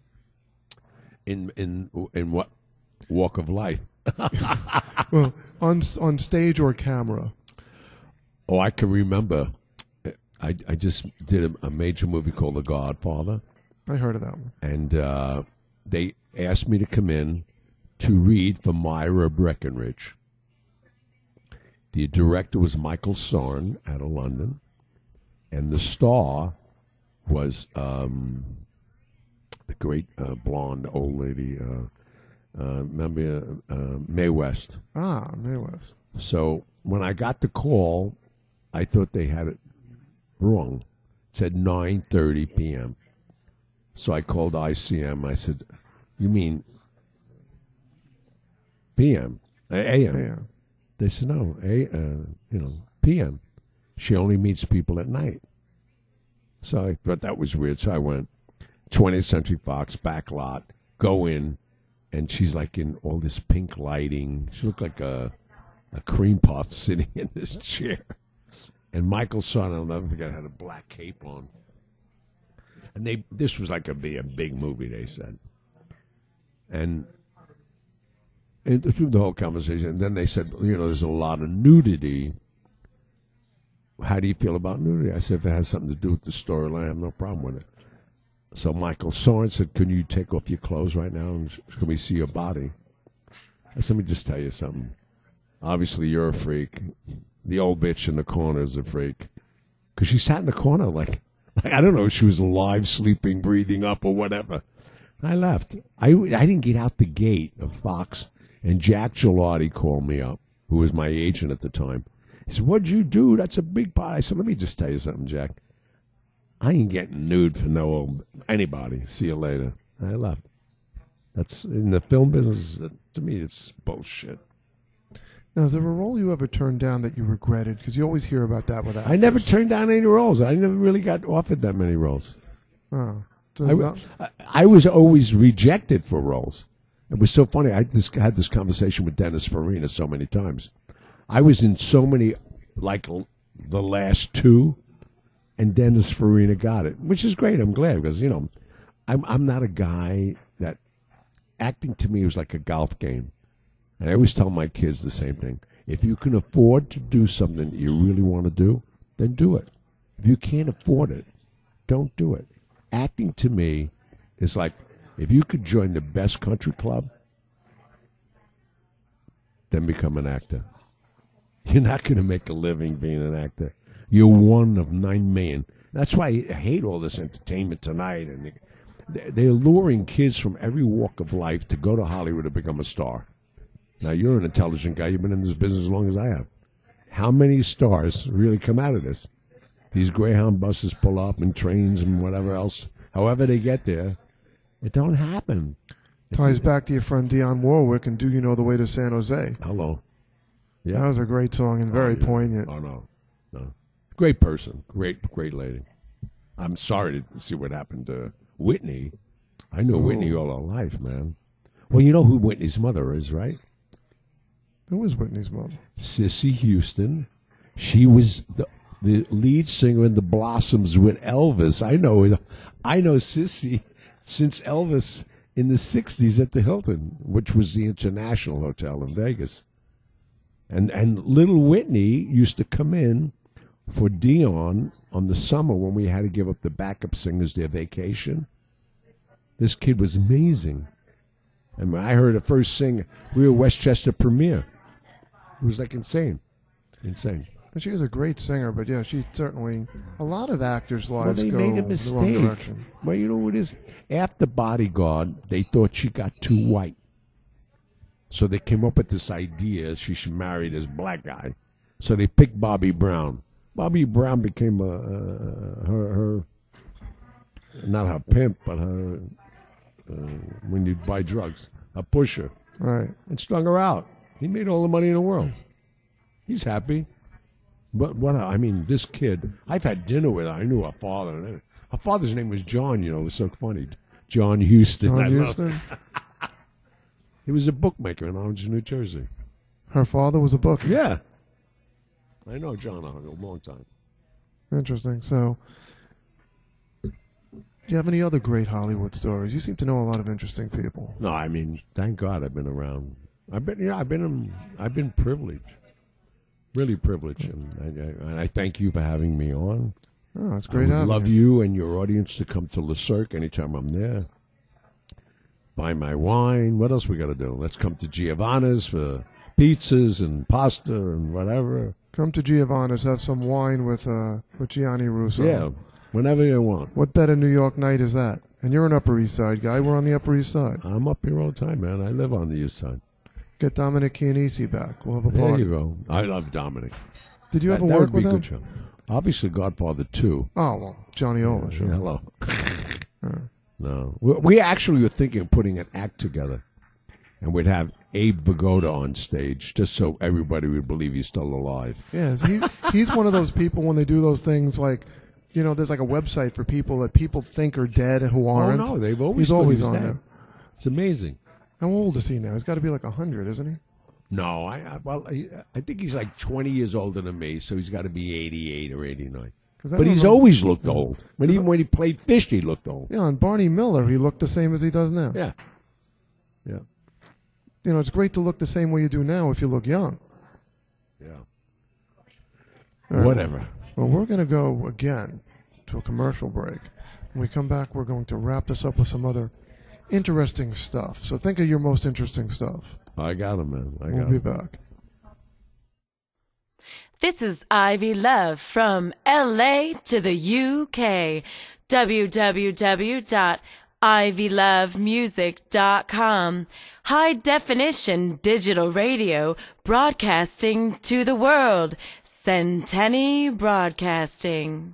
In what walk of life? Well, on stage or camera. Oh, I can remember. I just did a major movie called The Godfather. I heard of that one. And they asked me to come in to read for Myra Breckenridge. The director was Michael Sorn out of London, and the star was the great blonde old lady, remember Mae West. Ah, Mae West. So when I got the call, I thought they had it wrong. It said 9:30 p.m. So I called ICM. I said, "You mean p.m. a.m.?" Yeah. They said, "No, p.m. She only meets people at night." So I thought that was weird. So I went 20th Century Fox back lot, go in, and she's like in all this pink lighting. She looked like a cream puff sitting in this chair. And Michael Son, I'll never forget, had a black cape on. And this was like a big movie, they said. And through the whole conversation, and then they said, there's a lot of nudity. How do you feel about nudity? I said, if it has something to do with the storyline, I have no problem with it. So Michael Sorn said, can you take off your clothes right now and can we see your body? I said, let me just tell you something. Obviously, you're a freak. The old bitch in the corner is a freak. Because she sat in the corner like, I don't know if she was alive, sleeping, breathing up, or whatever. I left. I didn't get out the gate of Fox, and Jack Gilardi called me up, who was my agent at the time. He said, what'd you do? That's a big part. I said, let me just tell you something, Jack. I ain't getting nude for anybody. See you later. I left. That's in the film business. To me, it's bullshit. Now, is there a role you ever turned down that you regretted? Because you always hear about that with actors. I never turned down any roles. I never really got offered that many roles. Oh. So I was always rejected for roles. It was so funny. I had this conversation with Dennis Farina so many times. I was in so many, like the last two, and Dennis Farina got it, which is great. I'm glad because, I'm not a guy that acting to me was like a golf game. And I always tell my kids the same thing. If you can afford to do something that you really want to do, then do it. If you can't afford it, don't do it. Acting to me is like if you could join the best country club, then become an actor. You're not going to make a living being an actor. You're one of 9 million. That's why I hate all this Entertainment Tonight. And they're luring kids from every walk of life to go to Hollywood to become a star. Now, you're an intelligent guy. You've been in this business as long as I have. How many stars really come out of this? These Greyhound buses pull up and trains and whatever else. However they get there, it don't happen. Ties back to your friend Dionne Warwick and Do You Know the Way to San Jose? Hello. Yeah. That was a great song and very poignant. Oh, no. Great person. Great lady. I'm sorry to see what happened to Whitney. I knew Whitney all her life, man. Well, you know who Whitney's mother is, right? Who was Whitney's mother? Cissy Houston. She was the lead singer in the Blossoms with Elvis. I know Cissy since Elvis in the 60s at the Hilton, which was the International Hotel in Vegas. And little Whitney used to come in for Dion on the summer when we had to give up the backup singers their vacation. This kid was amazing. And when I heard her first sing, we were Westchester Premiere. It was like insane. Insane. She was a great singer, but yeah, she certainly, a lot of actors' lives they go made a the mistake. wrong direction. Well, you know what it is? After Bodyguard, they thought she got too white. So they came up with this idea she should marry this black guy. So they picked Bobby Brown. Bobby Brown became her not her pimp, but her, when you buy drugs, a pusher. Right. And strung her out. He made all the money in the world. He's happy. But this kid, I've had dinner with her. I knew her father. Her father's name was John, It was so funny. John Houston. John I Houston? love He was a bookmaker in Orange, New Jersey. Her father was a booker? Yeah. I know John a long time. Interesting. So, do you have any other great Hollywood stories? You seem to know a lot of interesting people. No, thank God I've been around. I've been privileged. Really privileged. And I thank you for having me on. Oh, it's great. I would love you and your audience to come to Le Cirque anytime I'm there. Buy my wine. What else we got to do? Let's come to Giovanna's for pizzas and pasta and whatever. Come to Giovanna's, have some wine with Gianni Russo. Yeah, whenever you want. What better New York night is that? And you're an Upper East Side guy. We're on the Upper East Side. I'm up here all the time, man. I live on the East Side. Get Dominic Chianese back. We'll have a There party. you go. I love Dominic. Did you ever that work would be with a good him? show. Obviously, Godfather 2. Oh, well, Johnny Ola. Sure. Hello. No. We actually were thinking of putting an act together. And we'd have Abe Vigoda on stage, just so everybody would believe he's still alive. Yes, he's one of those people when they do those things like, there's like a website for people that people think are dead and who aren't. Oh, no, they've always He's thought always he was on dead. there. It's amazing. How old is he now? He's got to be like 100, isn't he? No, I think he's like 20 years older than me, so he's got to be 88 or 89. But he's always looked old. Even when he played Fish, he looked old. Yeah, on Barney Miller, he looked the same as he does now. Yeah. Yeah. It's great to look the same way you do now if you look young. Yeah. Right. Whatever. Well, we're going to go again to a commercial break. When we come back, we're going to wrap this up with some other interesting stuff. So think of your most interesting stuff. I got him, man. We'll be back. This is Ivy Love from LA to the UK. www.ivylovemusic.com. High definition digital radio broadcasting to the world. Centenny Broadcasting.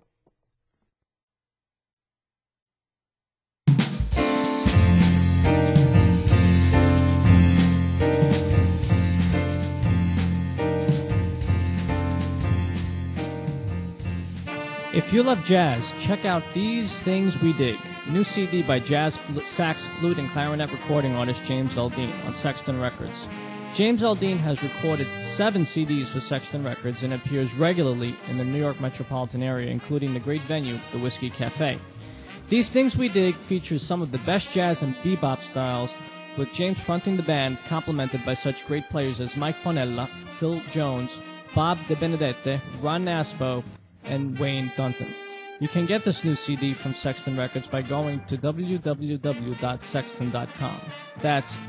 If you love jazz, check out These Things We Dig, new CD by jazz sax, flute, and clarinet recording artist James Aldean on Sexton Records. James Aldean has recorded 7 CDs for Sexton Records and appears regularly in the New York metropolitan area, including the great venue, the Whiskey Cafe. These Things We Dig features some of the best jazz and bebop styles, with James fronting the band, complemented by such great players as Mike Ponella, Phil Jones, Bob De Benedette, Ron Nasbo, and Wayne Dunton. You can get this new CD from Sexton Records by going to www.sexton.com. That's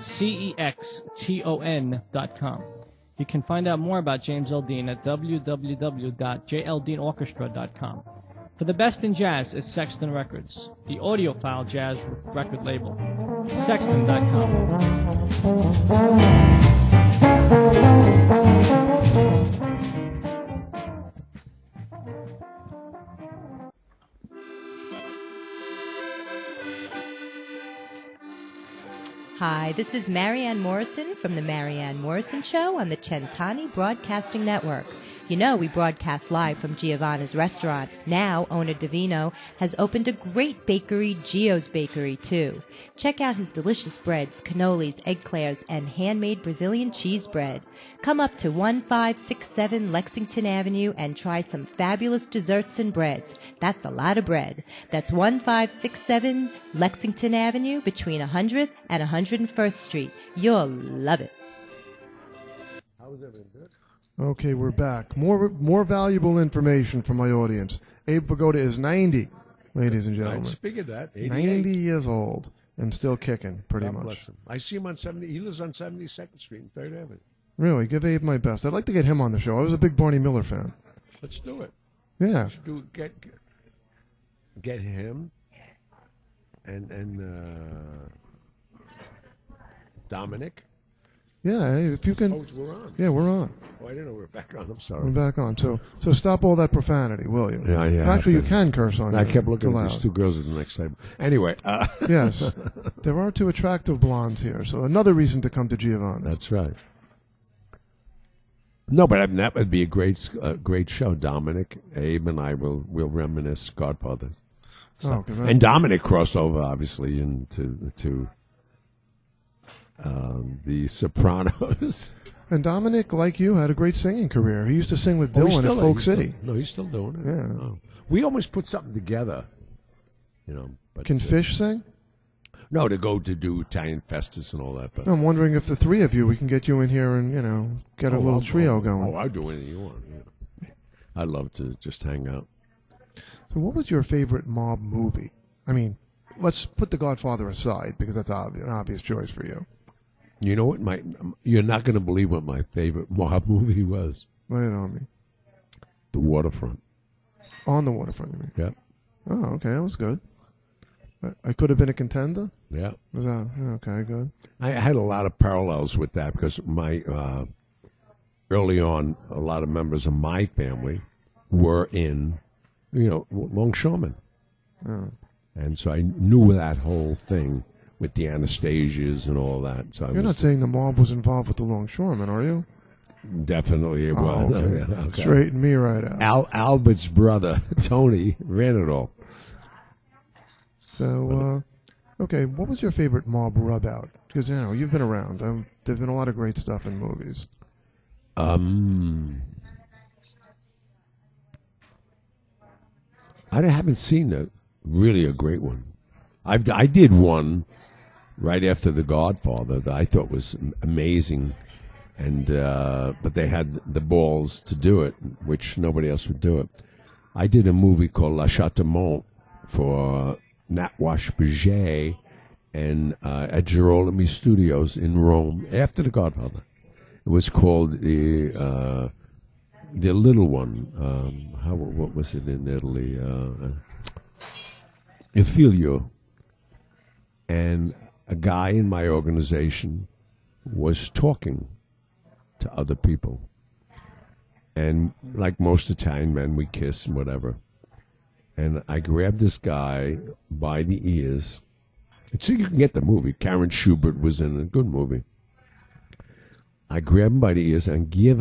CEXTON.com. You can find out more about James Aldean at www.jldeanorchestra.com. For the best in jazz, it's Sexton Records, the audiophile jazz record label. Sexton.com. Hi, this is Marianne Morrison from The Marianne Morrison Show on the Centani Broadcasting Network. You know we broadcast live from Giovanna's restaurant. Now, owner Davino has opened a great bakery, Gio's Bakery, too. Check out his delicious breads, cannolis, eclairs, and handmade Brazilian cheese bread. Come up to 1567 Lexington Avenue and try some fabulous desserts and breads. That's a lot of bread. That's 1567 Lexington Avenue between 100th and 101st Street. You'll love it. How was everything good? Okay, we're back. More valuable information from my audience. Abe Vigoda is 90, ladies and gentlemen. I figured that. 88. 90 years old and still kicking, pretty God much. Bless him. I see him on 70. He lives on 72nd Street and 3rd Avenue. Really, give Abe my best. I'd like to get him on the show. I was a big Barney Miller fan. Let's do it. Yeah. Let's get him and Dominic. Yeah, hey, if you can. Oh, we're on. Yeah, we're on. Oh, I didn't know we were back on. I'm sorry. We're back on. So stop all that profanity, will you? Yeah. Actually, you can curse on. I it. kept looking It's at these allowed. two girls at the next table. Anyway. Yes, there are two attractive blondes here, so another reason to come to Giovanni's. That's right. No, but that would be a great show. Dominic, Abe, and I will reminisce Godfathers. So, and Dominic crossed over, obviously, into the Sopranos. And Dominic, like you, had a great singing career. He used to sing with Dylan at Folk City. He's still doing it. Yeah. Oh. We almost put something together, But, Can Fish sing? No, to go to do Italian Festus and all that. But I'm wondering if the three of you, we can get you in here and, get a little trio going. Oh, I'll do anything you want. Yeah. I'd love to just hang out. So what was your favorite mob movie? I mean, let's put The Godfather aside, because that's an obvious choice for you. You know what? You're not going to believe what my favorite mob movie was. Lay it on me. The Waterfront. On the Waterfront, you mean? Yep. Oh, okay, that was good. I could have been a contender? Yeah. Was that okay? Good. I had a lot of parallels with that because early on, a lot of members of my family were in, longshoremen. Oh. And so I knew that whole thing with the Anastasias and all that. So You're not saying the mob was involved with the longshoremen, are you? Definitely it was. Okay. Okay. Straighten me right out. Albert's brother, Tony, ran it all. So, okay, what was your favorite mob rub out? Because, you've been around. There's been a lot of great stuff in movies. I haven't seen really a great one. I did one right after The Godfather that I thought was amazing, and but they had the balls to do it, which nobody else would do it. I did a movie called La Châtiment for Natwash Berger and at Girolami Studios in Rome after The Godfather. It was called the Little One. What was it in Italy? Il Figlio. And a guy in my organization was talking to other people. And like most Italian men, we kiss and whatever. And I grabbed this guy by the ears. So you can get the movie. Karen Schubert was in a good movie. I grab him by the ears and give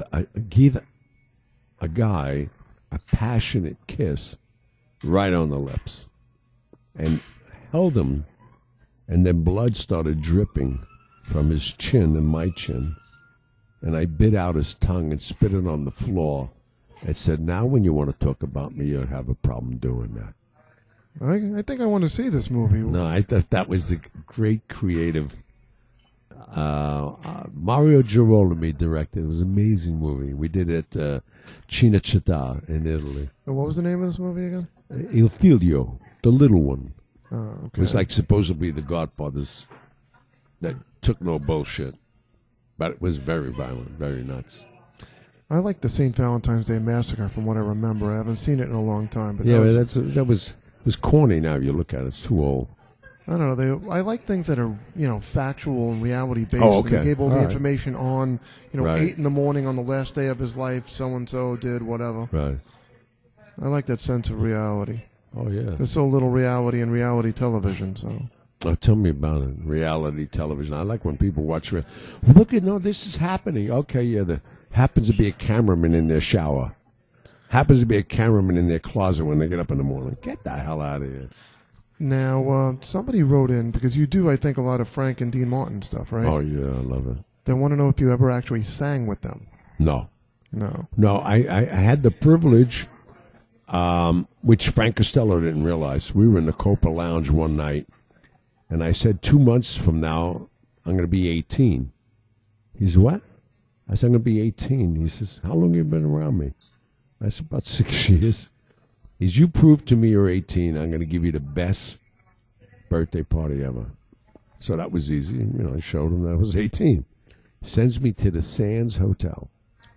a guy a passionate kiss right on the lips. And held him. And then blood started dripping from his chin and my chin. And I bit out his tongue and spit it on the floor and said, now when you want to talk about me, you'll have a problem doing that. I think I want to see this movie. No, I thought that was the great creative Mario Girolami directed. It was an amazing movie. We did it at Cinecittà in Italy. And what was the name of this movie again? Il Figlio, the little one. Oh, okay. It was like supposedly the Godfathers that took no bullshit. But it was very violent, very nuts. I like the St. Valentine's Day Massacre from what I remember. I haven't seen it in a long time. But Yeah, but that was corny now if you look at it. It's too old. I don't know. I like things that are, factual and reality based. Oh, okay. They gave all the All right. information on, Right. 8 in the morning on the last day of his life, so and so did whatever. Right. I like that sense of reality. Oh, yeah. There's so little reality in reality television, so. Oh, tell me about it. Reality television. I like when people watch. Look at this is happening. Okay, yeah. There happens to be a cameraman in their shower. Happens to be a cameraman in their closet when they get up in the morning. Get the hell out of here. Now, somebody wrote in, because you do, I think, a lot of Frank and Dean Martin stuff, right? Oh yeah, I love it. They want to know if you ever actually sang with them. No. No. No, I had the privilege, which Frank Costello didn't realize. We were in the Copa Lounge one night, and I said, 2 months from now, I'm going to be 18. He said, what? I said, I'm going to be 18. He says, how long have you been around me? I said, about 6 years. He says, you prove to me you're 18, I'm going to give you the best birthday party ever. So that was easy. I showed him that I was 18. Sends me to the Sands Hotel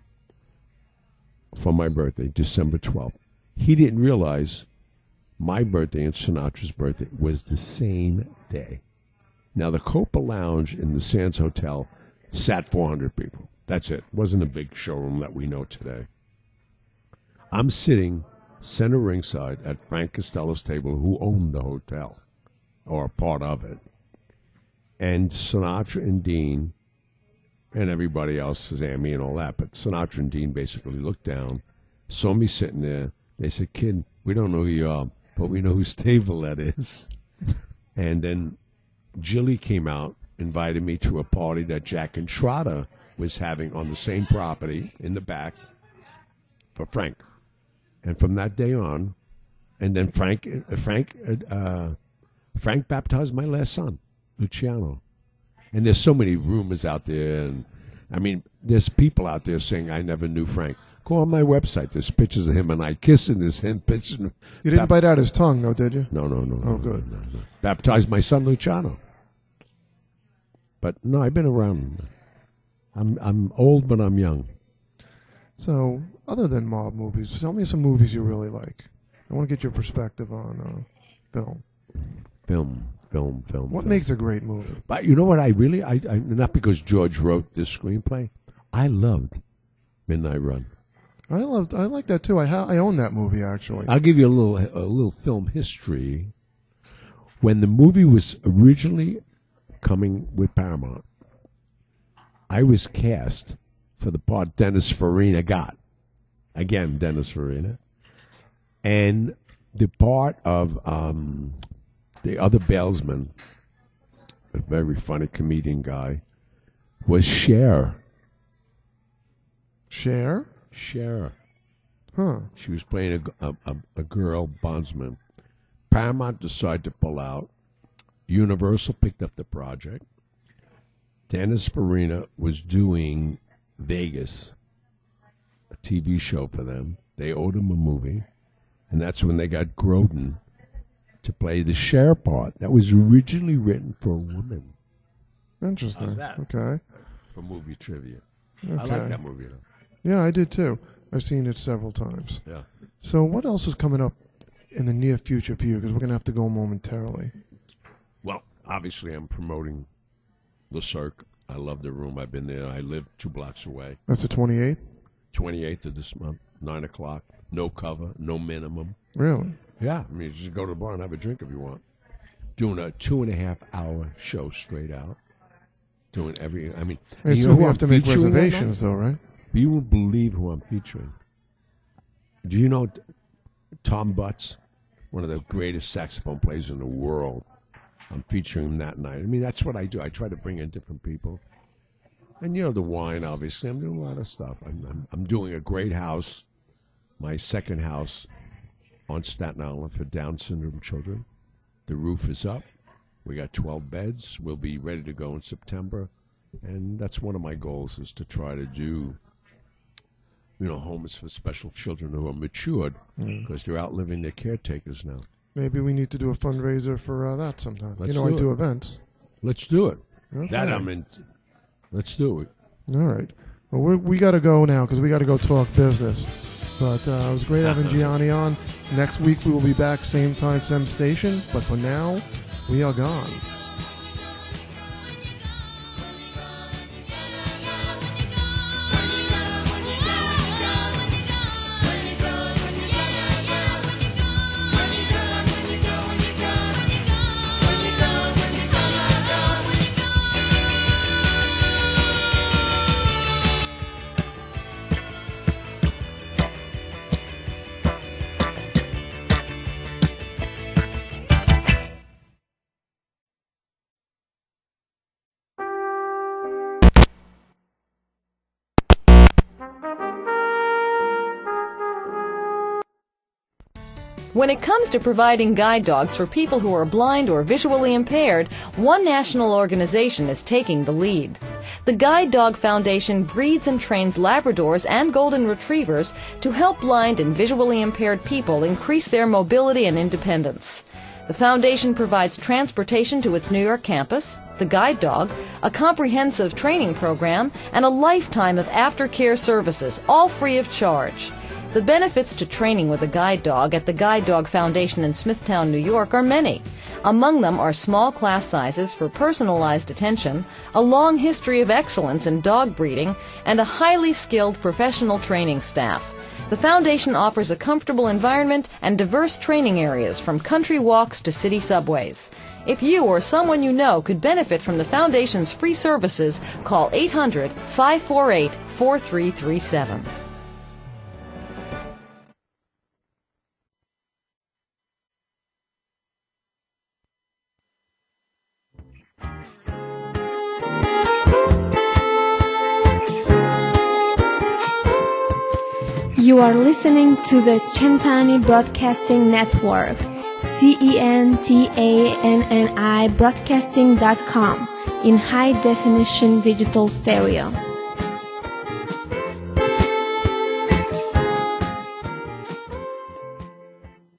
for my birthday, December 12th. He didn't realize my birthday and Sinatra's birthday was the same day. Now, the Copa Lounge in the Sands Hotel sat 400 people. That's it. It wasn't a big showroom that we know today. I'm sitting center ringside at Frank Costello's table, who owned the hotel, or a part of it. And Sinatra and Dean, and everybody else, Sammy and all that, but Sinatra and Dean basically looked down, saw me sitting there. They said, kid, we don't know who you are, but we know whose table that is. And then Jilly came out, invited me to a party that Jack and Trotta was having on the same property in the back for Frank. And from that day on, and then Frank baptized my last son, Luciano. And there's so many rumors out there, and I mean, there's people out there saying I never knew Frank. Go on my website. There's pictures of him and I kissing. There's him pictures. You didn't bite out his tongue, though, did you? No. Oh, good. No. Baptized my son Luciano. But no, I've been around. I'm old, but I'm young. So, other than mob movies, tell me some movies you really like. I want to get your perspective on film. Film. What makes a great movie? But you know what? I not because George wrote this screenplay. I loved Midnight Run. I like that too. I own that movie actually. I'll give you a little film history. When the movie was originally coming with Paramount, I was cast for the part Dennis Farina got. Again, Dennis Farina. And the part of the other bailsman, a very funny comedian guy, was Cher. Cher? Cher. Huh. She was playing a girl bondsman. Paramount decided to pull out. Universal picked up the project. Dennis Farina was doing Vegas, a TV show for them. They owed him a movie. And that's when they got Grodin to play the Cher part. That was originally written for a woman. Interesting. How's that? Okay. For movie trivia. Okay. I like that movie, though. Yeah, I did too. I've seen it several times. Yeah. So what else is coming up in the near future for you? Because we're going to have to go momentarily. Well, obviously I'm promoting Le Cirque. I love the room. I've been there. I live 2 blocks away. That's the 28th? 28th of this month, 9 o'clock. No cover, no minimum. Really? Yeah. I mean, you just go to the bar and have a drink if you want. Doing a 2.5-hour show straight out. Doing every, I mean. I assume you have to make reservations though, right? You won't believe who I'm featuring. Do you know Tom Butts? One of the greatest saxophone players in the world. I'm featuring him that night. I mean, that's what I do. I try to bring in different people. And, you know, the wine, obviously. I'm doing a lot of stuff. I'm doing a great house, my second house on Staten Island for Down syndrome children. The roof is up. We got 12 beds. We'll be ready to go in September. And that's one of my goals, is to try to do, homes for special children who are matured, because they're outliving their caretakers now. Maybe we need to do a fundraiser for that sometime. Let's I do events. Let's do it. Okay. That I'm in. Let's do it. All right. Well, we got to go now because we got to go talk business. But it was great having Gianni on. Next week we will be back, same time, same station. But for now, we are gone. When it comes to providing guide dogs for people who are blind or visually impaired, one national organization is taking the lead. The Guide Dog Foundation breeds and trains Labradors and Golden Retrievers to help blind and visually impaired people increase their mobility and independence. The foundation provides transportation to its New York campus, the Guide Dog, a comprehensive training program, and a lifetime of aftercare services, all free of charge. The benefits to training with a guide dog at the Guide Dog Foundation in Smithtown, New York are many. Among them are small class sizes for personalized attention, a long history of excellence in dog breeding, and a highly skilled professional training staff. The foundation offers a comfortable environment and diverse training areas from country walks to city subways. If you or someone you know could benefit from the foundation's free services, call 800-548-4337. You are listening to the Centanni Broadcasting Network, CENTANNI Broadcasting.com, in high definition digital stereo.